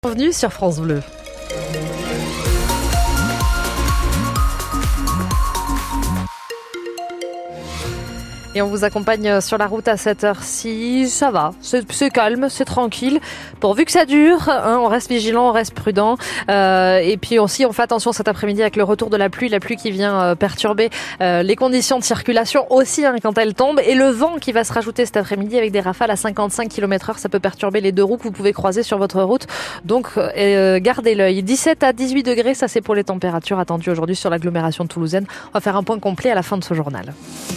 Bienvenue sur France Bleu. Et on vous accompagne sur la route à cette heure-ci. Ça va, c'est calme, c'est tranquille. Pourvu que ça dure, on reste vigilant, on reste prudent. Et puis aussi, on fait attention cet après-midi avec le retour de la pluie qui vient perturber les conditions de circulation aussi quand elle tombe. Et le vent qui va se rajouter cet après-midi avec des rafales à 55 km/h, ça peut perturber les deux roues que vous pouvez croiser sur votre route. Donc gardez l'œil. 17 à 18 degrés, ça c'est pour les températures attendues aujourd'hui sur l'agglomération toulousaine. On va faire un point complet à la fin de ce journal.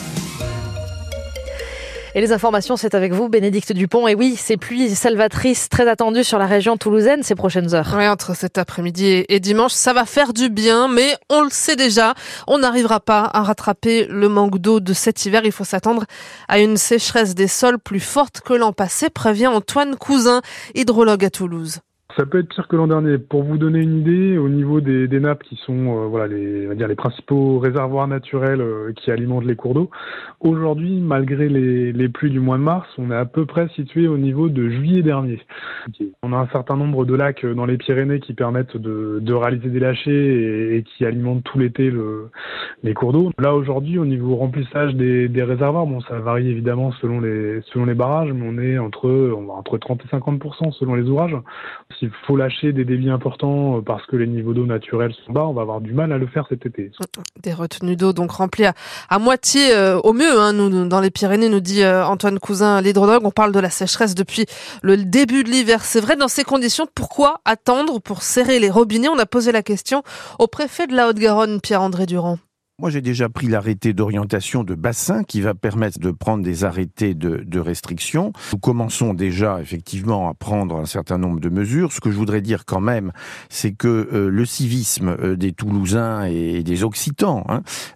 Et les informations, c'est avec vous, Bénédicte Dupont. Et oui, ces pluies salvatrices très attendues sur la région toulousaine ces prochaines heures. Oui, entre cet après-midi et dimanche, ça va faire du bien, mais on le sait déjà, on n'arrivera pas à rattraper le manque d'eau de cet hiver. Il faut s'attendre à une sécheresse des sols plus forte que l'an passé, prévient Antoine Cousin, hydrologue à Toulouse. Ça peut être pire que l'an dernier. Pour vous donner une idée, au niveau des nappes qui sont les principaux réservoirs naturels qui alimentent les cours d'eau, aujourd'hui, malgré les pluies du mois de mars, on est à peu près situé au niveau de juillet dernier. On a un certain nombre de lacs dans les Pyrénées qui permettent de réaliser des lâchers et qui alimentent tout l'été les cours d'eau. Là, aujourd'hui, au niveau remplissage des réservoirs, ça varie évidemment selon les barrages, mais on est entre 30 et 50% selon les ouvrages. S'il faut lâcher des débits importants parce que les niveaux d'eau naturels sont bas, on va avoir du mal à le faire cet été. Des retenues d'eau donc remplies à moitié au mieux. Nous, dans les Pyrénées, nous dit Antoine Cousin, l'hydrologue. On parle de la sécheresse depuis le début de l'hiver. C'est vrai, dans ces conditions, pourquoi attendre pour serrer les robinets? On a posé la question au préfet de la Haute-Garonne, Pierre-André Durand. Moi, j'ai déjà pris l'arrêté d'orientation de bassin qui va permettre de prendre des arrêtés de restriction. Nous commençons déjà, effectivement, à prendre un certain nombre de mesures. Ce que je voudrais dire quand même, c'est que le civisme des Toulousains et des Occitans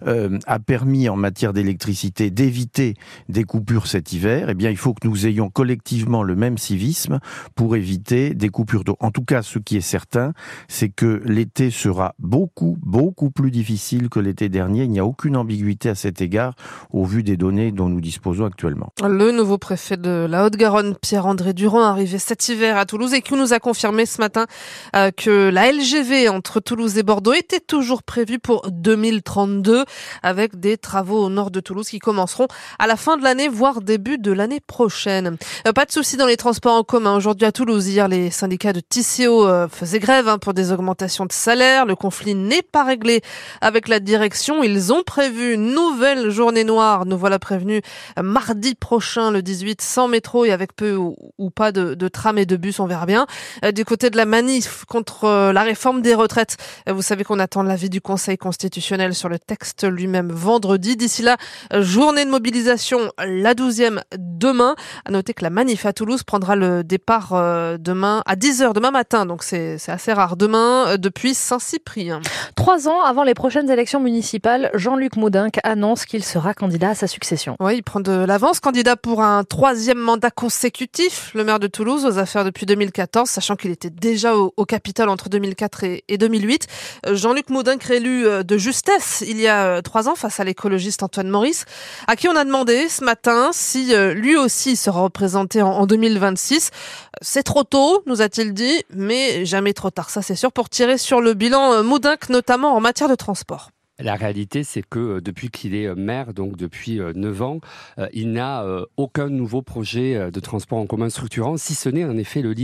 a permis, en matière d'électricité, d'éviter des coupures cet hiver. Eh bien, il faut que nous ayons collectivement le même civisme pour éviter des coupures d'eau. En tout cas, ce qui est certain, c'est que l'été sera beaucoup plus difficile que l'été dernier. Il n'y a aucune ambiguïté à cet égard au vu des données dont nous disposons actuellement. Le nouveau préfet de la Haute-Garonne, Pierre-André Durand, arrivé cet hiver à Toulouse et qui nous a confirmé ce matin que la LGV entre Toulouse et Bordeaux était toujours prévue pour 2032 avec des travaux au nord de Toulouse qui commenceront à la fin de l'année, voire début de l'année prochaine. Pas de soucis dans les transports en commun. Aujourd'hui à Toulouse, hier, les syndicats de TCO faisaient grève pour des augmentations de salaire. Le conflit n'est pas réglé avec la direction. Ils ont prévu une nouvelle journée noire, nous voilà prévenus, mardi prochain, le 18, sans métro et avec peu ou pas de tram et de bus, on verra bien. Du côté de la manif contre la réforme des retraites, vous savez qu'on attend l'avis du Conseil constitutionnel sur le texte lui-même vendredi. D'ici là, journée de mobilisation, la 12e demain. À noter que la manif à Toulouse prendra le départ demain à 10h demain matin, donc c'est assez rare. Demain, depuis Saint-Cyprien. 3 ans avant les prochaines élections municipales, Jean-Luc Moudenc annonce qu'il sera candidat à sa succession. Oui, il prend de l'avance, candidat pour un 3e mandat consécutif, le maire de Toulouse, aux affaires depuis 2014, sachant qu'il était déjà au Capitole entre 2004 et 2008. Jean-Luc Moudenc réélu de justesse il y a 3 ans face à l'écologiste Antoine Maurice, à qui on a demandé ce matin si lui aussi sera représenté en 2026. C'est trop tôt, nous a-t-il dit, mais jamais trop tard, ça c'est sûr, pour tirer sur le bilan Moudenc, notamment en matière de transport. La réalité, c'est que depuis qu'il est maire, donc depuis 9 ans, il n'a aucun nouveau projet de transport en commun structurant, si ce n'est en effet le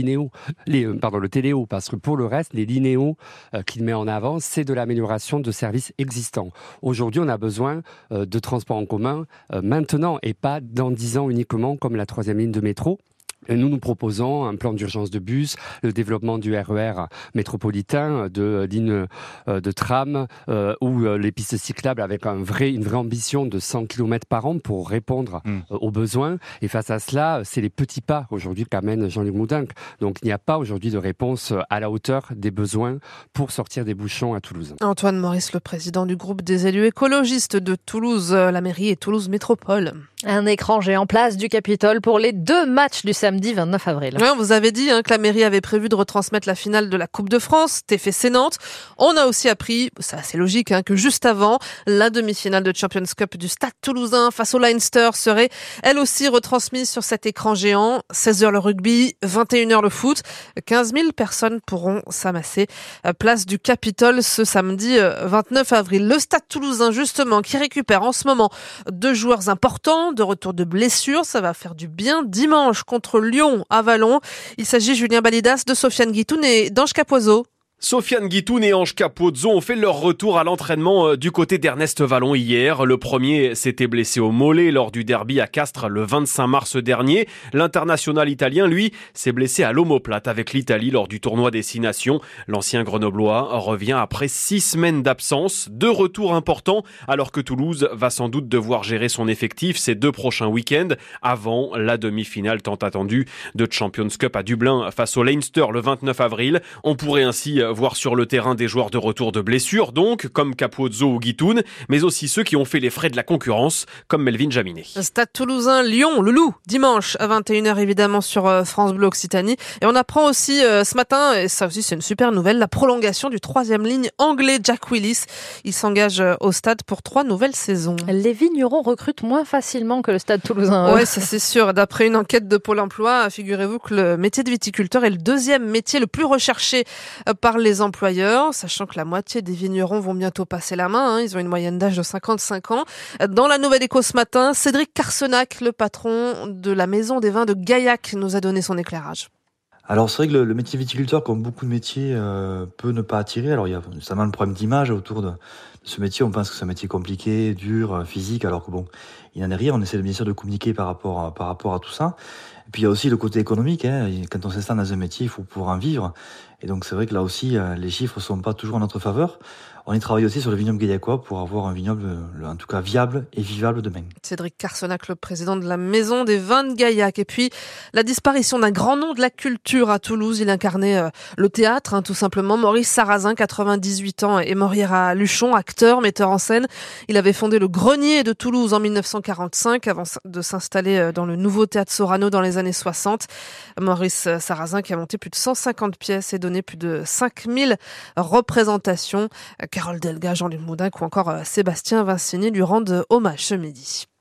Téléo, parce que pour le reste, les linéos qu'il met en avant, c'est de l'amélioration de services existants. Aujourd'hui, on a besoin de transport en commun maintenant et pas dans 10 ans uniquement comme la 3e ligne de métro. Nous proposons un plan d'urgence de bus, le développement du RER métropolitain, de lignes de tram ou les pistes cyclables avec une vraie ambition de 100 km par an pour répondre aux besoins. Et face à cela, c'est les petits pas aujourd'hui qu'amène Jean-Luc Moudenc. Donc il n'y a pas aujourd'hui de réponse à la hauteur des besoins pour sortir des bouchons à Toulouse. Antoine Maurice, le président du groupe des élus écologistes de Toulouse, la mairie et Toulouse Métropole. Un écran géant place du Capitole pour les 2 matchs du samedi samedi 29 avril. Ouais, on vous avait dit que la mairie avait prévu de retransmettre la finale de la Coupe de France, TFC Nantes. On a aussi appris, c'est assez logique, que juste avant, la demi-finale de Champions Cup du Stade Toulousain face au Leinster serait elle aussi retransmise sur cet écran géant. 16h le rugby, 21h le foot. 15 000 personnes pourront s'amasser place du Capitole ce samedi 29 avril. Le Stade Toulousain, justement, qui récupère en ce moment 2 joueurs importants de retour de blessure. Ça va faire du bien dimanche contre Lyon à Vallon. Il s'agit, Julien Balidas, de Sofiane Guitoun et d'Ange Capozzo. Sofiane Guitoun et Ange Capozzo ont fait leur retour à l'entraînement du côté d'Ernest Vallon hier. Le premier s'était blessé au mollet lors du derby à Castres le 25 mars dernier. L'international italien, lui, s'est blessé à l'omoplate avec l'Italie lors du tournoi des 6 nations. L'ancien grenoblois revient après 6 semaines d'absence. 2 retours importants alors que Toulouse va sans doute devoir gérer son effectif ces 2 prochains week-ends avant la demi-finale tant attendue de Champions Cup à Dublin face au Leinster le 29 avril. On pourrait ainsi voir sur le terrain des joueurs de retour de blessure, donc, comme Capozzo ou Guitoun, mais aussi ceux qui ont fait les frais de la concurrence, comme Melvin Jaminet. Stade Toulousain, Lyon, le Loup, dimanche à 21h évidemment sur France Bleu Occitanie. Et on apprend aussi ce matin, et ça aussi c'est une super nouvelle, la prolongation du 3e ligne anglais Jack Willis. Il s'engage au stade pour 3 nouvelles saisons. Les vignerons recrutent moins facilement que le Stade Toulousain. Ouais, ça c'est sûr. D'après une enquête de Pôle emploi, figurez-vous que le métier de viticulteur est le 2e métier le plus recherché par les employeurs, sachant que la moitié des vignerons vont bientôt passer la main. Ils ont une moyenne d'âge de 55 ans. Dans la Nouvelle Écho ce matin, Cédric Carsenac, le patron de la maison des vins de Gaillac, nous a donné son éclairage. Alors c'est vrai que le métier viticulteur, comme beaucoup de métiers, peut ne pas attirer. Alors il y a notamment le problème d'image autour de ce métier. On pense que c'est un métier compliqué, dur, physique, alors que bon, il n'en est rien. On essaie bien sûr de communiquer par rapport à tout ça. Et puis il y a aussi le côté économique. Quand on s'installe dans un métier, il faut pouvoir en vivre. Et donc c'est vrai que là aussi, les chiffres sont pas toujours en notre faveur. On y travaille aussi sur le vignoble gaillacois pour avoir un vignoble, en tout cas viable et vivable demain. Cédric Carsenac, le président de la Maison des Vins de Gaillac. Et puis, la disparition d'un grand nom de la culture à Toulouse. Il incarnait le théâtre, tout simplement. Maurice Sarrazin, 98 ans, est mort hier à Luchon, acteur, metteur en scène. Il avait fondé le Grenier de Toulouse en 1945, avant de s'installer dans le nouveau théâtre Sorano dans les années 60. Maurice Sarrazin qui a monté plus de 150 pièces et donné plus de 5000 représentations. Carole Delga, Jean-Luc Moudin ou encore Sébastien Vincini lui rendent hommage ce midi.